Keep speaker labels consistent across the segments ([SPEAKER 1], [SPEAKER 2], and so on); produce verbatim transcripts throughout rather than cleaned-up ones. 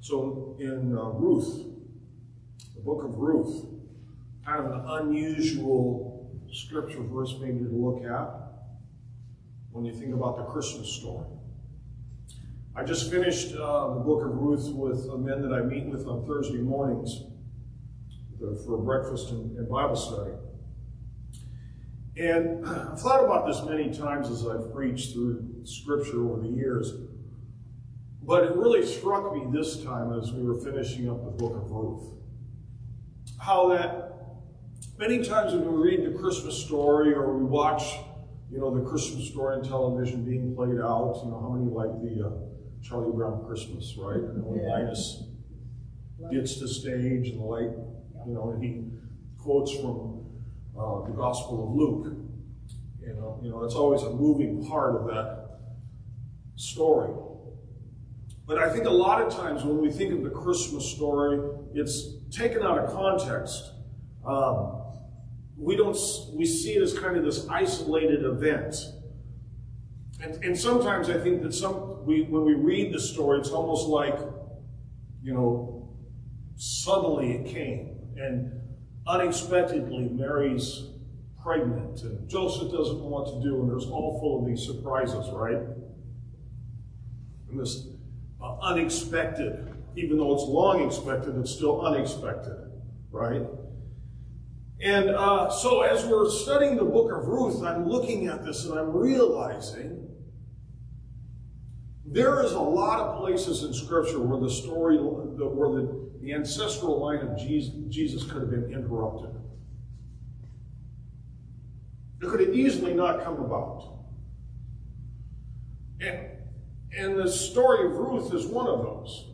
[SPEAKER 1] So in uh, Ruth, the book of Ruth, kind of an unusual scripture verse maybe to look at when you think about the Christmas story. I just finished uh, the book of Ruth with uh, men that I meet with on Thursday mornings for breakfast and, and Bible study. And I've thought about this many times as I've preached through Scripture over the years, but it really struck me this time as we were finishing up the book of Ruth. How that many times when we read the Christmas story or we watch, you know, the Christmas story on television being played out, you know, how many like the uh, Charlie Brown Christmas, right? And when
[SPEAKER 2] Yeah.
[SPEAKER 1] Linus gets to stage and the light, you know, and he quotes from uh, the Gospel of Luke. You know, you know, it's always a moving part of that story. But I think a lot of times when we think of the Christmas story, it's taken out of context. Um, we don't, we see it as kind of this isolated event. And, and sometimes I think that some, we, when we read the story, it's almost like, you know, suddenly it came. And unexpectedly, Mary's pregnant, and Joseph doesn't know what to do, and there's all full of these surprises, right? And this uh, unexpected, even though it's long expected, it's still unexpected, right? And uh, so as we're studying the book of Ruth, I'm looking at this and I'm realizing there is a lot of places in Scripture where the story, where the, the ancestral line of Jesus, Jesus could have been interrupted. It could have easily not come about. And, and the story of Ruth is one of those.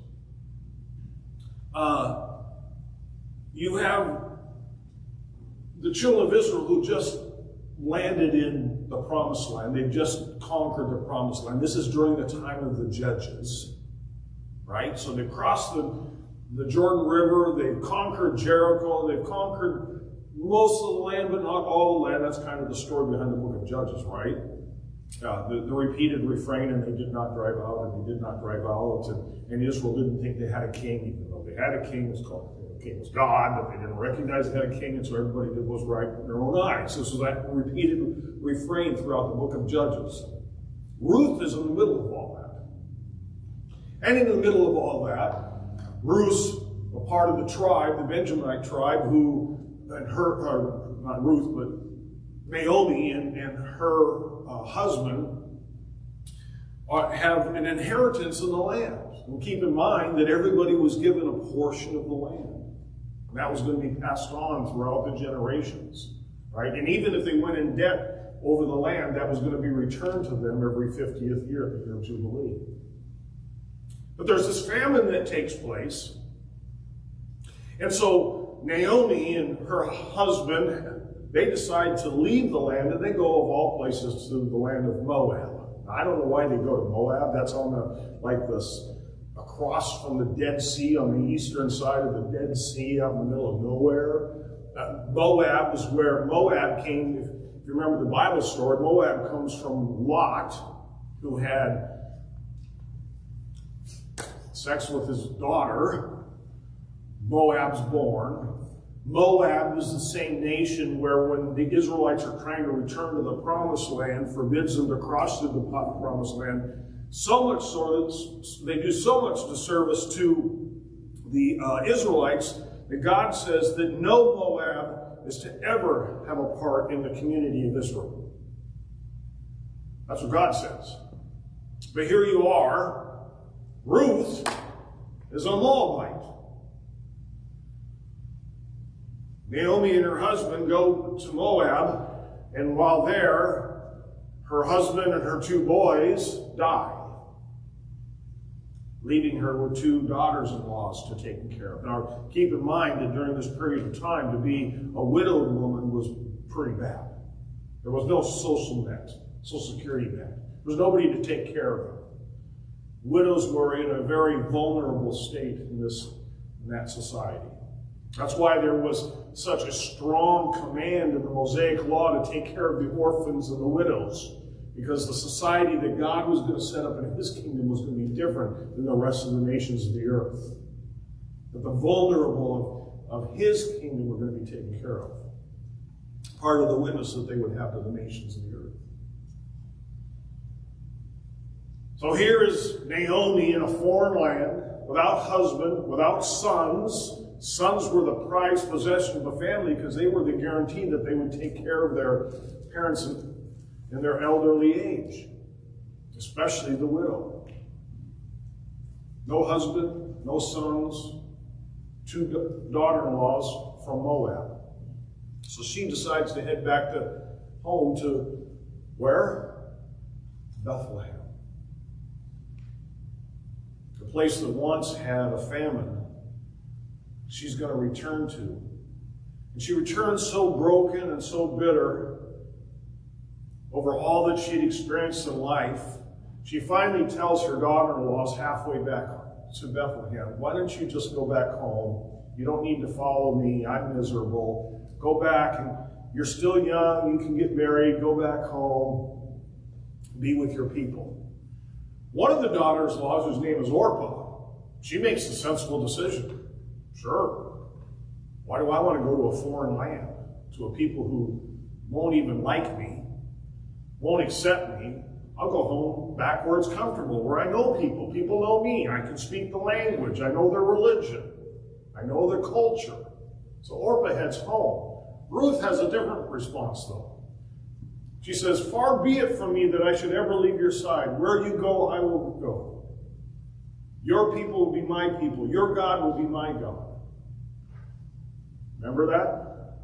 [SPEAKER 1] Uh, you have the children of Israel who just landed in the Promised Land. They've just conquered the Promised Land. This is during the time of the Judges, right? So they've crossed the, the Jordan River. They've conquered Jericho. They've conquered most of the land, but not all the land. That's kind of the story behind the book of Judges, right? Uh, the, the repeated refrain, and they did not drive out, and they did not drive out, and, and Israel didn't think they had a king, even though they had a king. It was called the king was God, but they didn't recognize they had a king, and so everybody did what was right in their own eyes. This was that repeated refrain throughout the book of Judges. Ruth is in the middle of all that. And in the middle of all that, Ruth, a part of the tribe, the Benjaminite tribe, who, and her, or not Ruth, but Naomi and, and her uh, husband uh, have an inheritance in the land. And keep in mind that everybody was given a portion of the land. And that was going to be passed on throughout the generations, right? And even if they went in debt over the land, that was going to be returned to them every fiftieth year, the year of Jubilee. But there's this famine that takes place. And so Naomi and her husband, they decide to leave the land, and they go of all places to the land of Moab. Now, I don't know why they go to Moab. That's on the, like this, across from the Dead Sea, on the eastern side of the Dead Sea, out in the middle of nowhere. Uh, Moab is where Moab came. If, if you remember the Bible story, Moab comes from Lot, who had sex with his daughter. Moab's born. Moab is the same nation where when the Israelites are trying to return to the Promised Land, forbids them to cross through the Promised Land. So much so that they do so much disservice to the uh, Israelites that God says that no Moab is to ever have a part in the community of Israel. That's what God says. But here you are, Ruth is a Moabite. Naomi and her husband go to Moab, and while there, her husband and her two boys die, leaving her with two daughters-in-law to take care of. Now, keep in mind that during this period of time, to be a widowed woman was pretty bad. There was no social net, social security net. There was nobody to take care of her. Widows were in a very vulnerable state in this, in that society. That's why there was such a strong command in the Mosaic Law to take care of the orphans and the widows, because the society that God was going to set up in his kingdom was going to be different than the rest of the nations of the earth. that the vulnerable of, of his kingdom were going to be taken care of. Part of the witness that they would have to the nations of the earth. So here is Naomi in a foreign land, without husband, without sons. Sons were the prized possession of the family because they were the guarantee that they would take care of their parents in, in their elderly age, especially the widow. No husband, no sons, two daughter-in-laws from Moab. So she decides to head back to home to where? Bethlehem. The place that once had a famine, she's going to return to. And she returns so broken and so bitter over all that she'd experienced in life. She finally tells her daughter-in-laws halfway back to Bethlehem, why don't you just go back home? You don't need to follow me. I'm miserable. Go back, and you're still young. You can get married. Go back home. Be with your people. One of the daughters-in-law, whose name is Orpah, she makes a sensible decision. Sure. Why do I want to go to a foreign land, to a people who won't even like me, won't accept me? I'll go home back where it's comfortable, where I know people. People know me. I can speak the language. I know their religion. I know their culture. So Orpah heads home. Ruth has a different response, though. She says, far be it from me that I should ever leave your side. Where you go, I will go. Your people will be my people. Your God will be my God. Remember that?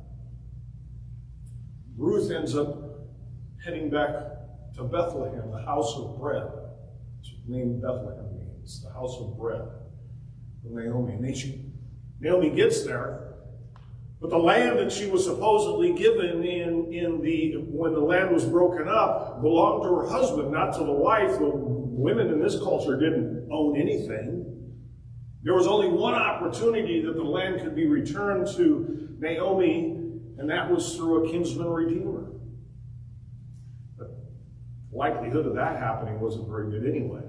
[SPEAKER 1] Ruth ends up heading back to Bethlehem, the house of bread. That's what the name Bethlehem means, the house of bread. From Naomi. And she, Naomi gets there. But the land that she was supposedly given in, in the when the land was broken up belonged to her husband, not to the wife. The women in this culture didn't own anything. There was only one opportunity that the land could be returned to Naomi, and that was through a kinsman redeemer. The likelihood of that happening wasn't very good anyway.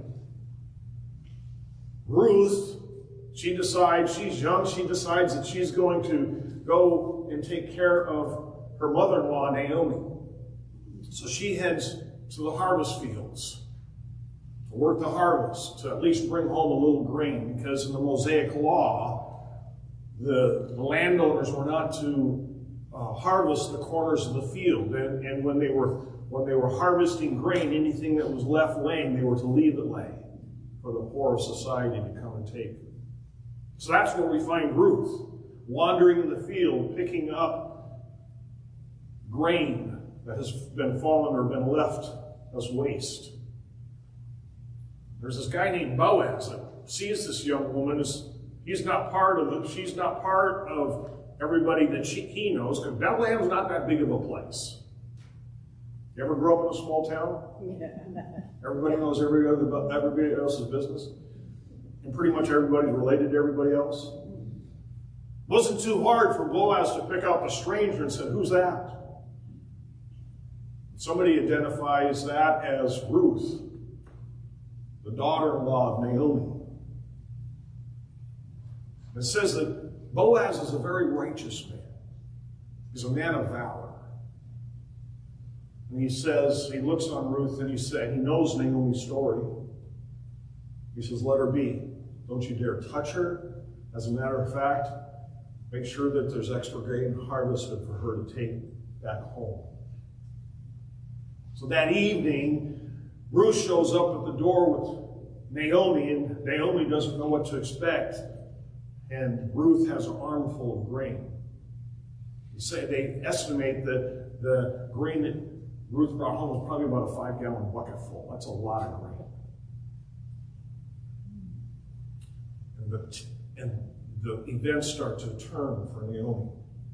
[SPEAKER 1] Ruth, she decides, she's young, she decides that she's going to go and take care of her mother-in-law, Naomi. So she heads to the harvest fields to work the harvest, to at least bring home a little grain, because in the Mosaic law, the, the landowners were not to uh, harvest the corners of the field. And, and when they were when they were harvesting grain, anything that was left laying, they were to leave it lay for the poor of society to come and take. So that's where we find Ruth, wandering in the field, picking up grain that has been fallen or been left as waste. There's this guy named Boaz that sees this young woman. As he's not part of it. She's not part of everybody that she, he knows, because Bethlehem's not that big of a place. You ever grow up in a small town? Yeah. Everybody knows every other, everybody else's business, and pretty much everybody's related to everybody else. It wasn't too hard for Boaz to pick out the stranger and said, "Who's that?" Somebody identifies that as Ruth, the daughter-in-law of Naomi. It says that Boaz is a very righteous man. He's a man of valor. And he says, he looks on Ruth and he said, he knows Naomi's story. He says, let her be. Don't you dare touch her. As a matter of fact, make sure that there's extra grain harvested for her to take back home. So that evening, Ruth shows up at the door with Naomi, and Naomi doesn't know what to expect. And Ruth has an armful of grain. You say they estimate that the grain that Ruth brought home was probably about a five-gallon bucket full. That's a lot of grain. And the, and the events start to turn for Naomi.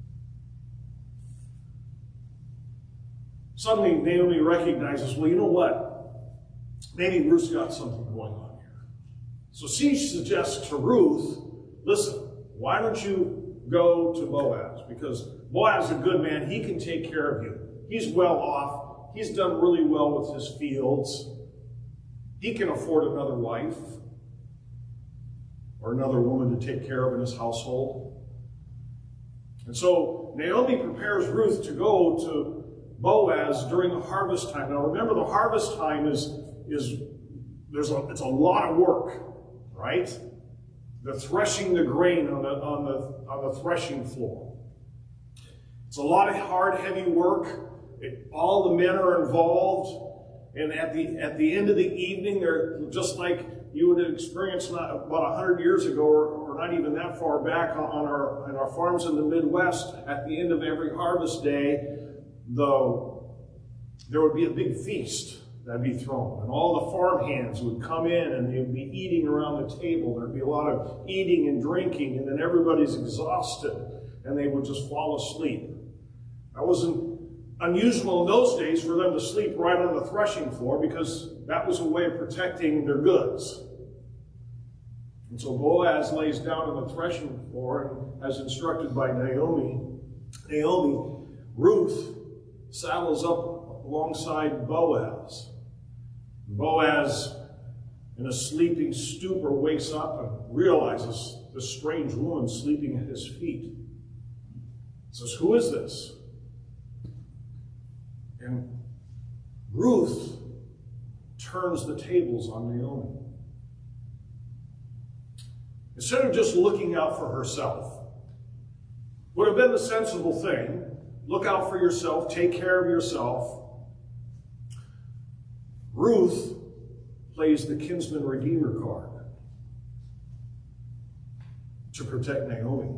[SPEAKER 1] Suddenly, Naomi recognizes, well, you know what? Maybe Ruth's got something going on here. So she suggests to Ruth, listen, why don't you go to Boaz? Because Boaz is a good man. He can take care of you. He's well off. He's done really well with his fields. He can afford another wife. or another woman to take care of in his household. And so Naomi prepares Ruth to go to Boaz during the harvest time. Now remember, the harvest time is, is there's a, it's a lot of work, right? The threshing the grain on the, on the, on the threshing floor. It's a lot of hard, heavy work. It, all the men are involved. And at the, at the end of the evening, they're just like you would have experienced not, about a hundred years ago, or, or not even that far back on, on, our, on our farms in the Midwest. At the end of every harvest day, the, there would be a big feast that'd be thrown. And all the farm hands would come in and they'd be eating around the table. There'd be a lot of eating and drinking, and then everybody's exhausted and they would just fall asleep. That wasn't unusual in those days for them to sleep right on the threshing floor, because that was a way of protecting their goods. And so Boaz lays down on the threshing floor, and as instructed by Naomi, Naomi, Ruth saddles up alongside Boaz. Boaz, in a sleeping stupor, wakes up and realizes this strange woman sleeping at his feet. He says, "Who is this?" And Ruth turns the tables on Naomi. Instead of just looking out for herself, would have been the sensible thing. Look out for yourself, take care of yourself. Ruth plays the kinsman redeemer card to protect Naomi.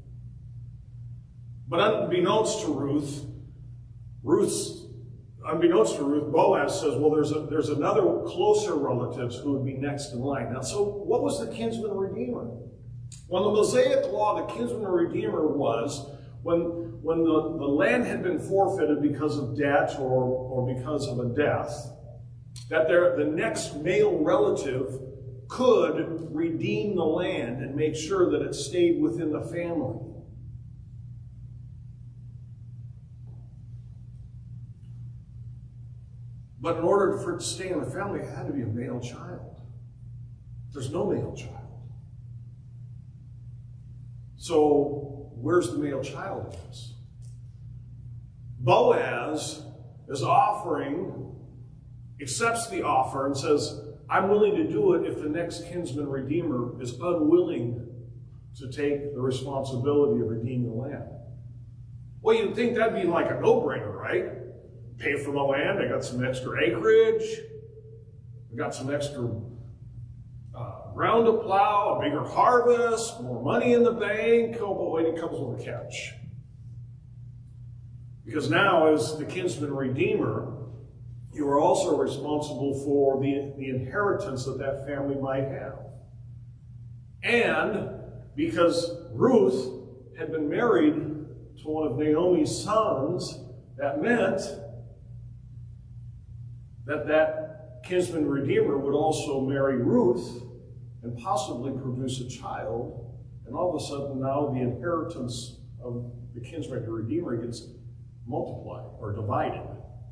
[SPEAKER 1] But unbeknownst to Ruth, Ruth's, unbeknownst to Ruth, Boaz says, well, there's, a, there's another closer relatives who would be next in line. Now, so what was the kinsman redeemer? Well, in the Mosaic law, the kinsman redeemer was when, when the, the land had been forfeited because of debt or, or because of a death, that there, the next male relative could redeem the land and make sure that it stayed within the family. But in order for it to stay in the family, it had to be a male child. There's no male child. So where's the male child in this? Boaz is offering, accepts the offer and says, I'm willing to do it if the next kinsman redeemer is unwilling to take the responsibility of redeeming the land. Well, you'd think that'd be like a no-brainer, right? Pay for the land, I got some extra acreage, I got some extra uh, ground to plow, a bigger harvest, more money in the bank. Oh, but wait, it comes with a catch. Because now, as the kinsman redeemer, you are also responsible for the, the inheritance that that family might have. And because Ruth had been married to one of Naomi's sons, that meant that that kinsman redeemer would also marry Ruth and possibly produce a child. And all of a sudden now the inheritance of the kinsman redeemer gets multiplied or divided.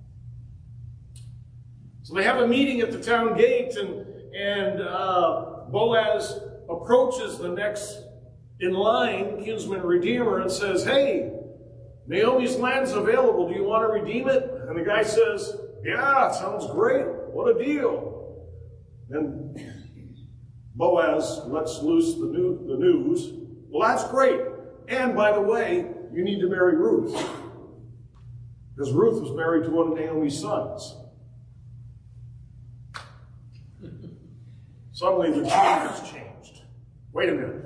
[SPEAKER 1] So they have a meeting at the town gate, and, and uh, Boaz approaches the next in line kinsman redeemer and says, hey, Naomi's land's available. Do you want to redeem it? And the guy says, yeah, sounds great. What a deal. Then Boaz lets loose the, new, the news. Well, that's great. And by the way, you need to marry Ruth. Because Ruth was married to one of Naomi's sons. Suddenly the tune has changed. Wait a minute.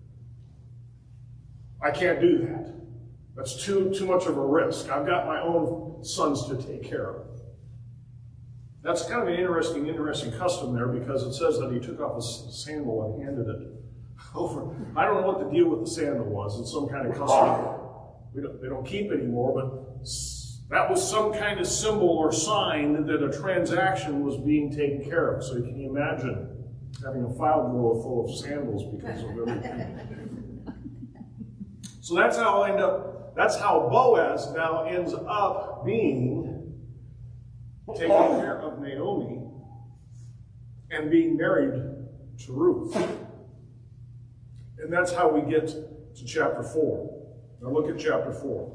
[SPEAKER 1] I can't do that. That's too, too much of a risk. I've got my own sons to take care of. That's kind of an interesting, interesting custom there, because it says that he took off his sandal and handed it over. I don't know what the deal with the sandal was. It's some kind of custom we don't, they don't keep anymore, but that was some kind of symbol or sign that a transaction was being taken care of. So can you imagine having a file drawer full of sandals because of everything? So that's how I end up, that's how Boaz now ends up being taking care of Naomi and being married to Ruth. And that's how we get to chapter four. Now look at chapter four.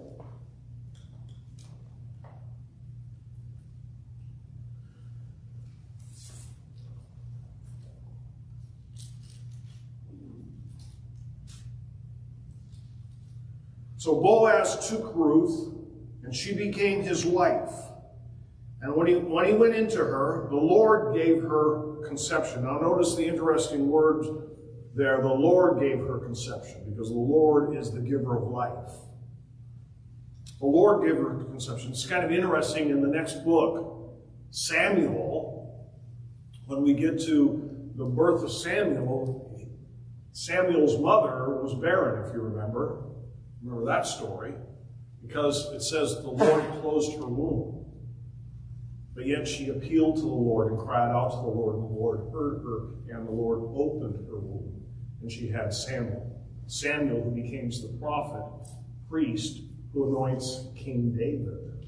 [SPEAKER 1] So Boaz took Ruth, and she became his wife. And when he, when he went into her, the Lord gave her conception. Now notice the interesting words there. The Lord gave her conception, because the Lord is the giver of life. The Lord gave her conception. It's kind of interesting in the next book, Samuel, when we get to the birth of Samuel, Samuel's mother was barren, if you remember. Remember that story? Because it says the Lord closed her womb. But yet she appealed to the Lord and cried out to the Lord, and the Lord heard her, and the Lord opened her womb. And she had Samuel. Samuel, who becomes the prophet, priest, who anoints King David.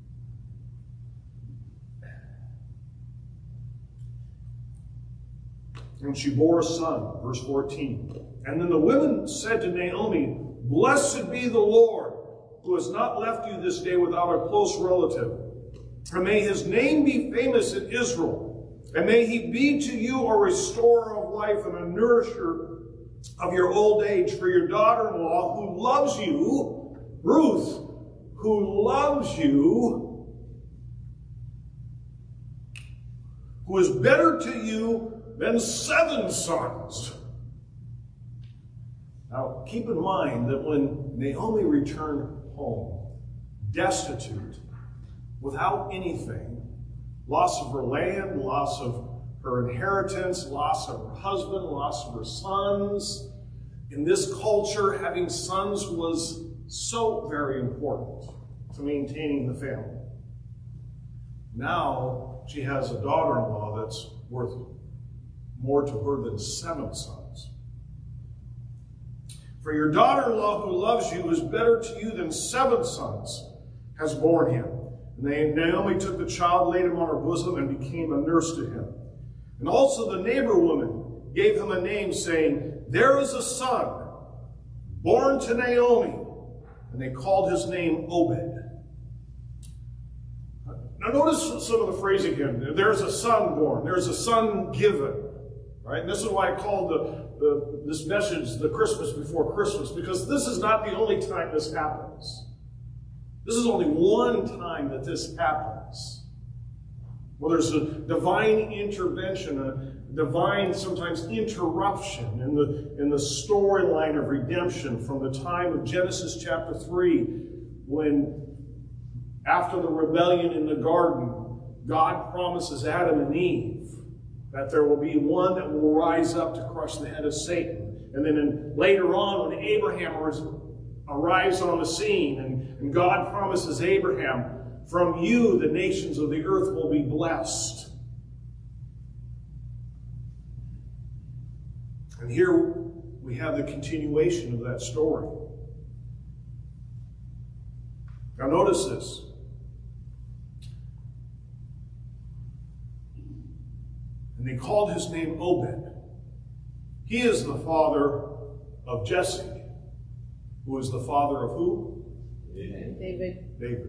[SPEAKER 1] And she bore a son, verse fourteen. And then the women said to Naomi, "Blessed be the Lord, who has not left you this day without a close relative. And may his name be famous in Israel. And may he be to you a restorer of life and a nourisher of your old age. For your daughter-in-law, who loves you, Ruth, who loves you, who is better to you than seven sons." Now, keep in mind that when Naomi returned home, destitute, without anything, loss of her land, loss of her inheritance, loss of her husband, loss of her sons. In this culture, having sons was so very important to maintaining the family. Now, she has a daughter-in-law that's worth more to her than seven sons. For your daughter-in-law who loves you is better to you than seven sons has borne him. And Naomi took the child, laid him on her bosom, and became a nurse to him. And also the neighbor woman gave him a name, saying, "There is a son born to Naomi." And they called his name Obed. Now notice some of the phrasing again. There's a son born. There's a son given. Right? And this is why I called the, the, this message the Christmas before Christmas, because this is not the only time this happens. This is only one time that this happens. Well, there's a divine intervention, a divine sometimes interruption in the, in the storyline of redemption from the time of Genesis chapter three, when after the rebellion in the garden, God promises Adam and Eve that there will be one that will rise up to crush the head of Satan. And then in, later on, when Abraham arrives on the scene, and, and God promises Abraham, "From you the nations of the earth will be blessed." And here we have the continuation of that story. Now notice this. And they called his name Obed. He is the father of Jesse, who is the father of who?
[SPEAKER 2] David.
[SPEAKER 1] David.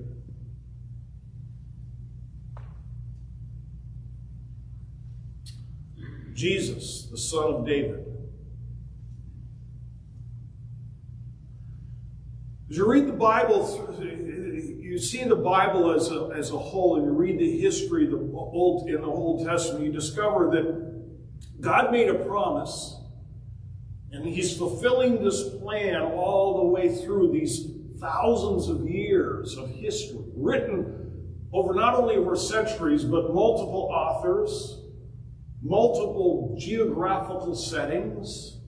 [SPEAKER 1] Jesus, the son of David. As you read the Bible, you see the Bible as a, as a whole, and you read the history of the Old, in the Old Testament, you discover that God made a promise, and he's fulfilling this plan all the way through these thousands of years of history, written over not only over centuries, but multiple authors, multiple geographical settings.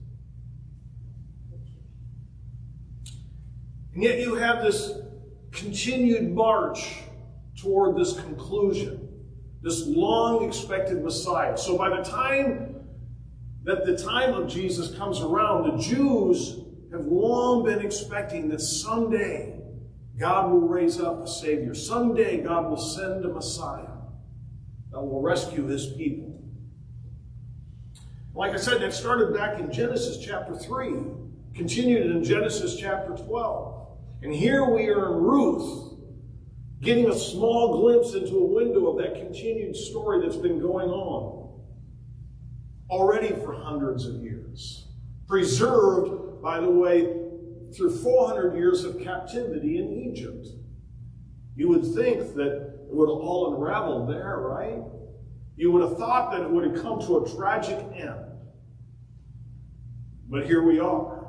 [SPEAKER 1] And yet you have this continued march toward this conclusion, this long-expected Messiah. So by the time that the time of Jesus comes around, the Jews have long been expecting that someday God will raise up a Savior. Someday God will send a Messiah that will rescue his people. Like I said, that started back in Genesis chapter three, continued in Genesis chapter twelve. And here we are in Ruth, getting a small glimpse into a window of that continued story that's been going on already for hundreds of years. Preserved, by the way, through four hundred years of captivity in Egypt. You would think that it would have all unraveled there, right? You would have thought that it would have come to a tragic end. But here we are.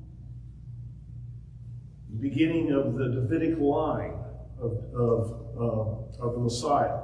[SPEAKER 1] The beginning of the Davidic line of, of, uh, of the Messiah.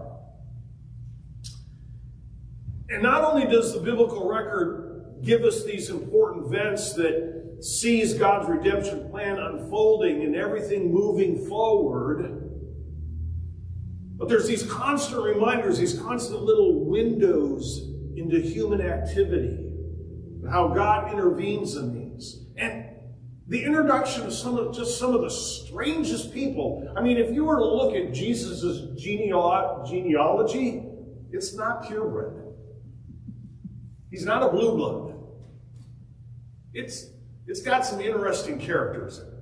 [SPEAKER 1] And not only does the biblical record give us these important events that sees God's redemption plan unfolding and everything moving forward, but there's these constant reminders, these constant little windows into human activity, and how God intervenes in these. And the introduction of some of just some of the strangest people. I mean, if you were to look at Jesus' genealogy, it's not purebred. He's not a blue blood. It's, it's got some interesting characters in it.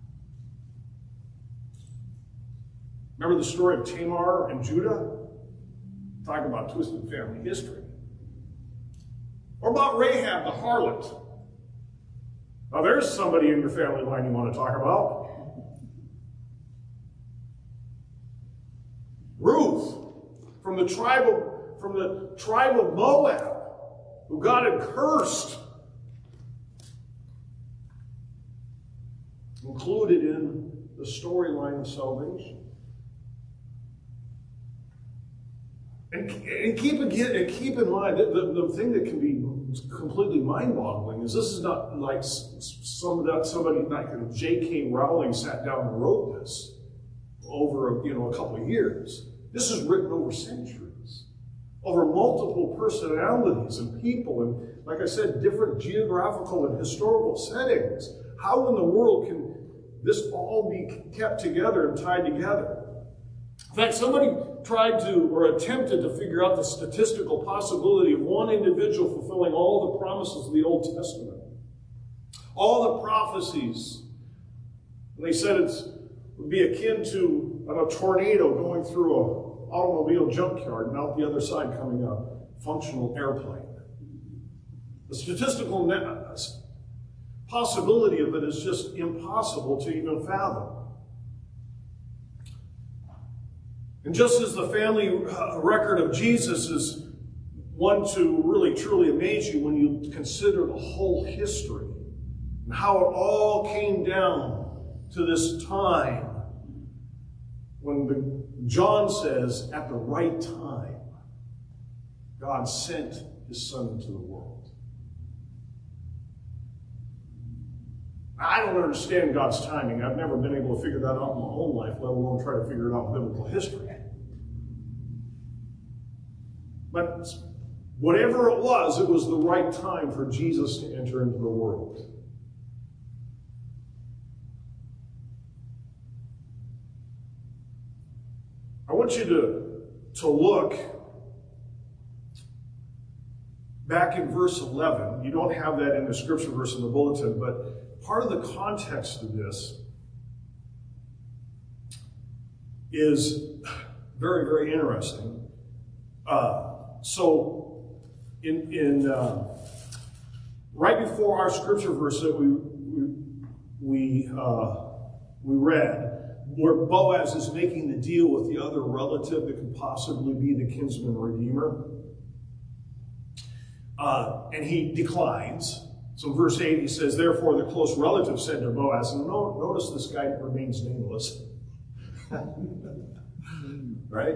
[SPEAKER 1] Remember the story of Tamar and Judah? Talk about twisted family history. Or about Rahab the harlot. Now there's somebody in your family line you want to talk about. Ruth, from the tribe of, from the tribe of Moab, who God had cursed, included in the storyline of salvation. And, and, keep, again, and keep in mind, that the, the thing that can be completely mind-boggling is this is not like some, somebody like J K Rowling sat down and wrote this over you know, a couple of years. This is written over centuries, over multiple personalities and people, and like I said, different geographical and historical settings. How in the world can this all be kept together and tied together? In fact, somebody tried to, or attempted to figure out the statistical possibility of one individual fulfilling all the promises of the Old Testament. All the prophecies. And they said it would be akin to a tornado going through an automobile junkyard and out the other side coming a functional airplane. The statistical possibility of it is just impossible to even fathom. And just as the family record of Jesus is one to really truly amaze you when you consider the whole history and how it all came down to this time when the, John says, at the right time, God sent his Son into the world. I don't understand God's timing. I've never been able to figure that out in my own life, let alone try to figure it out in biblical history. But whatever it was, it was the right time for Jesus to enter into the world. I want you to, to look back in verse eleven. You don't have that in the scripture verse in the bulletin, but part of the context of this is very, very interesting. Uh, so, in, in uh, right before our scripture verse that we we we, uh, we read, where Boaz is making the deal with the other relative that could possibly be the kinsman redeemer, uh, and he declines. So, verse eight, he says, "Therefore the close relative said to Boaz," and notice this guy remains nameless, right?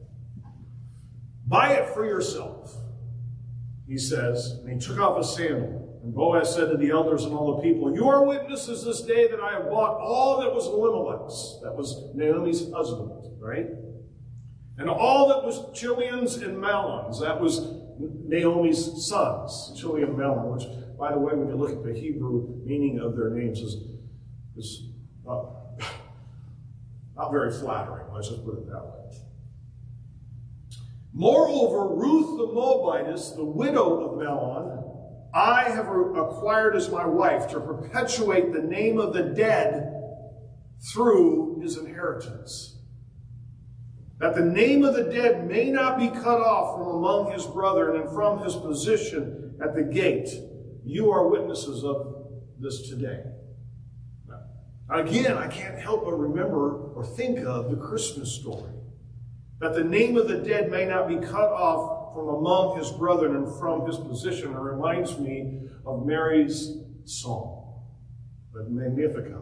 [SPEAKER 1] "Buy it for yourself," he says, and he took off his sandal. And Boaz said to the elders and all the people, "You are witnesses this day that I have bought all that was Elimelech's," that was Naomi's husband, right? "And all that was Chilion's and Mahlon's," that was Naomi's sons, Chilion and Mahlon, which, by the way, when you look at the Hebrew meaning of their names, is, is not, not very flattering. Let's just put it that way. "Moreover, Ruth the Moabitess, the widow of Mahlon, I have acquired as my wife to perpetuate the name of the dead through his inheritance, that the name of the dead may not be cut off from among his brethren and from his position at the gate. You are witnesses of this today. Again, I can't help but remember or think of the Christmas story, that the name of the dead may not be cut off from among his brethren and from his position. It reminds me of Mary's song, the Magnificat.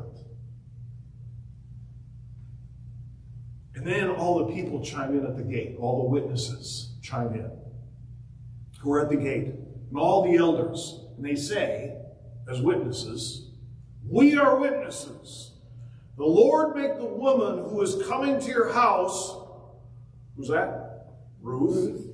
[SPEAKER 1] And then all the people chime in at the gate. All the witnesses chime in who are at the gate. And all the elders. And they say, as witnesses, we are witnesses. The Lord make the woman who is coming to your house. Who's that? Ruth.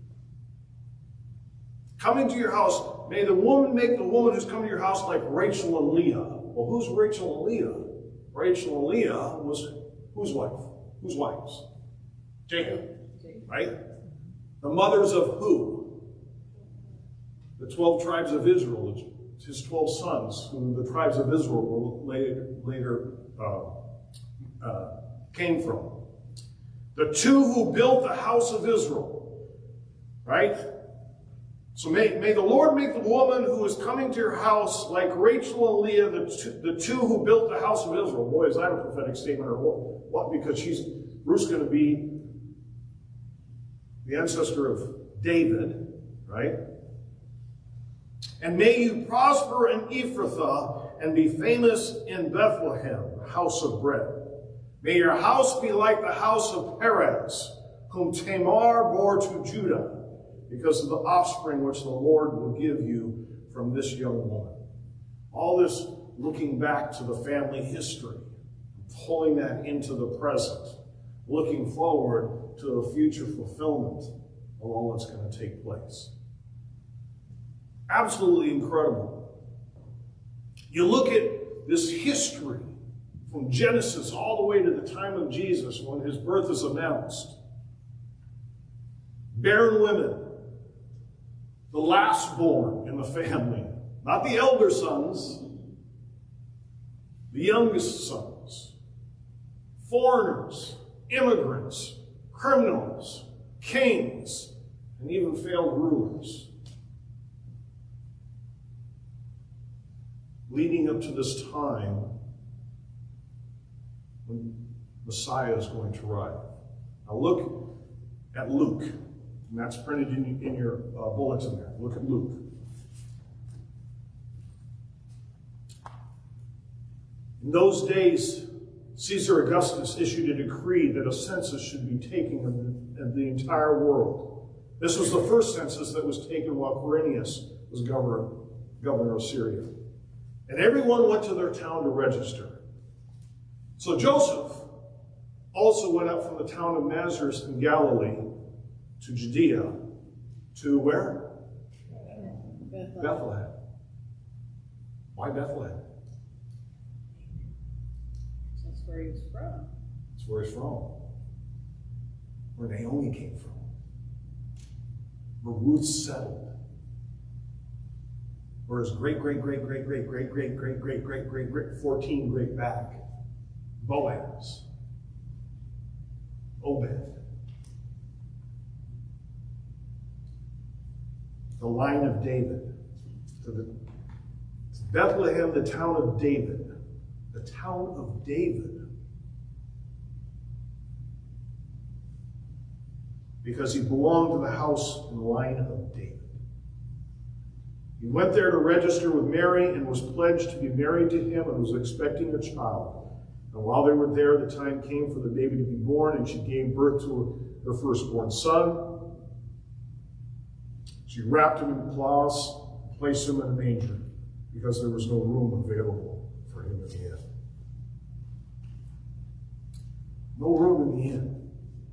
[SPEAKER 1] Coming to your house. May the woman make the woman who's coming to your house like Rachel and Leah. Well, who's Rachel and Leah? Rachel and Leah was whose wife? Whose wives? Jacob, right? The mothers of who? The twelve tribes of Israel, his twelve sons, who the tribes of Israel later, later uh, uh, came from. The two who built the house of Israel, right? So may, may the Lord make the woman who is coming to your house like Rachel and Leah, the two, the two who built the house of Israel. Boy, is that a prophetic statement or what? What? Because she's Ruth's going to be the ancestor of David, right? And may you prosper in Ephrathah and be famous in Bethlehem, the house of bread. May your house be like the house of Perez, whom Tamar bore to Judah, because of the offspring which the Lord will give you from this young woman. All this looking back to the family history, pulling that into the present, looking forward to the future fulfillment of all that's going to take place. Absolutely incredible. You look at this history from Genesis all the way to the time of Jesus when his birth is announced. Barren women, the last born in the family, not the elder sons, the youngest sons, foreigners, immigrants, criminals, kings, and even failed rulers. Leading up to this time when Messiah is going to arrive. Now look at Luke, and that's printed in, in your uh, bulletin there. Look at Luke. In those days, Caesar Augustus issued a decree that a census should be taken of the, of the entire world. This was the first census that was taken while Quirinius was governor, governor of Syria. And everyone went to their town to register. So Joseph also went up from the town of Nazareth in Galilee to Judea, to where? Bethlehem. Bethlehem. Why Bethlehem?
[SPEAKER 2] That's where he's from.
[SPEAKER 1] That's where he's from. Where Naomi came from. Where Ruth settled. Where his great, great, great, great, great, great, great, great, great, great, great, great, fourteen great back, Boaz, Obed. The line of David. To the, to Bethlehem, the town of David. The town of David. Because he belonged to the house and line of David. He went there to register with Mary and was pledged to be married to him and was expecting a child. And while they were there, the time came for the baby to be born, and she gave birth to her firstborn son. She wrapped him in cloths and placed him in a manger because there was no room available for him in the inn. No room in the inn.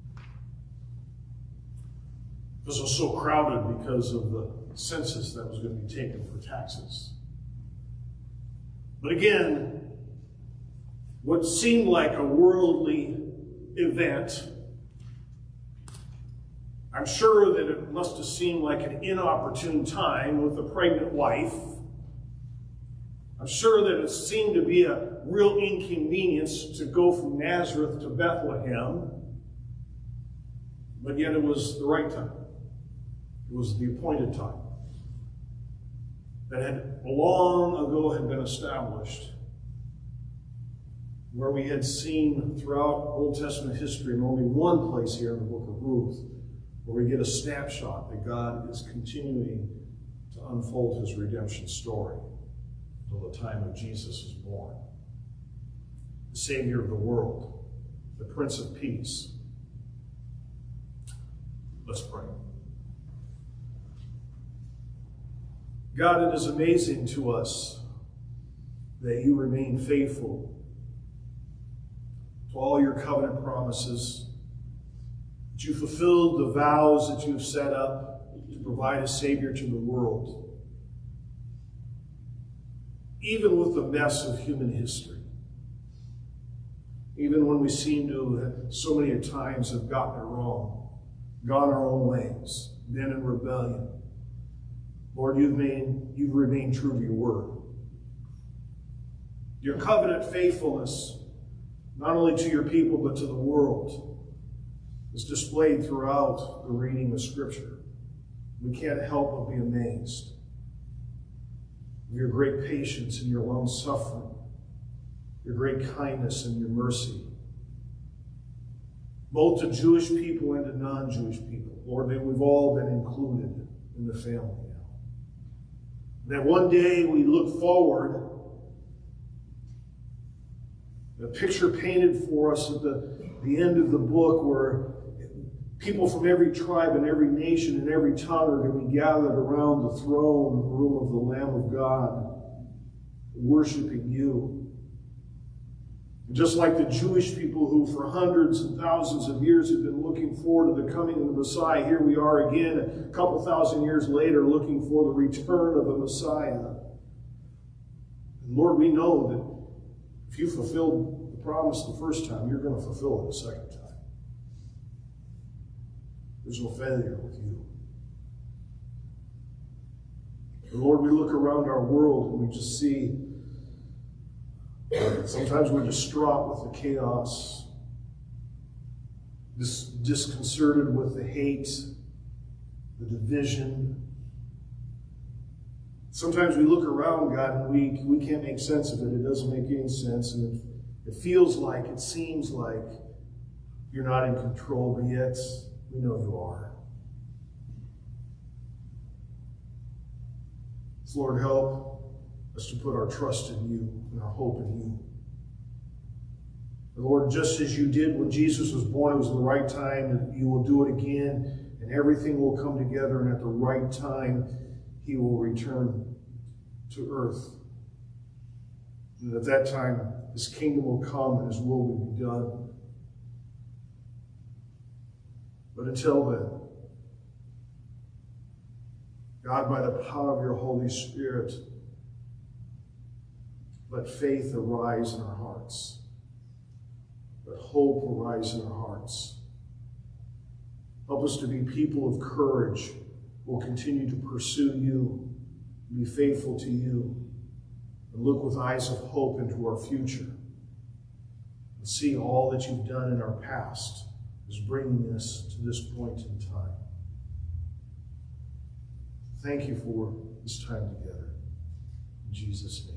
[SPEAKER 1] This was so crowded because of the census that was going to be taken for taxes. But again, what seemed like a worldly event I'm sure that it must have seemed like an inopportune time with a pregnant wife. I'm sure that it seemed to be a real inconvenience to go from Nazareth to Bethlehem. But yet it was the right time. It was the appointed time that had long ago had been established, where we had seen throughout Old Testament history, in only one place here in the book of Ruth, where we get a snapshot that God is continuing to unfold his redemption story until the time of Jesus is born. The Savior of the world, the Prince of Peace. Let's pray. God, it is amazing to us that you remain faithful to all your covenant promises, that you fulfilled the vows that you've set up to provide a Savior to the world, even with the mess of human history, even when we seem to have so many times have gotten it wrong, gone our own ways, been in rebellion. Lord, you've, made, you've remained true to your word. Your covenant faithfulness, not only to your people, but to the world, is displayed throughout the reading of Scripture. We can't help but be amazed of your great patience and your long suffering, your great kindness and your mercy, both to Jewish people and to non-Jewish people. Lord, may we've all been included in the family now. That one day we look forward, the picture painted for us at the, the end of the book where people from every tribe and every nation and every tongue are going to be gathered around the throne room of the Lamb of God, worshiping you. And just like the Jewish people who for hundreds and thousands of years have been looking forward to the coming of the Messiah, here we are again a couple thousand years later looking for the return of the Messiah. And Lord, we know that if you fulfilled the promise the first time, you're going to fulfill it a second time. There's no failure with you. And Lord, we look around our world and we just see, sometimes we're distraught with the chaos, dis- disconcerted with the hate, the division. Sometimes we look around, God, and we, we can't make sense of it. It doesn't make any sense. And it, it feels like, it seems like you're not in control, but yet we know you are. So Lord, help us to put our trust in you and our hope in you. And Lord, just as you did when Jesus was born, it was the right time, and you will do it again, and everything will come together, and at the right time, he will return to earth. And at that time, his kingdom will come and his will will be done. But until then, God, by the power of your Holy Spirit, let faith arise in our hearts. Let hope arise in our hearts. Help us to be people of courage who will continue to pursue you, be faithful to you, and look with eyes of hope into our future, and see all that you've done in our past is bringing us to this point in time. Thank you for this time together. In Jesus' name.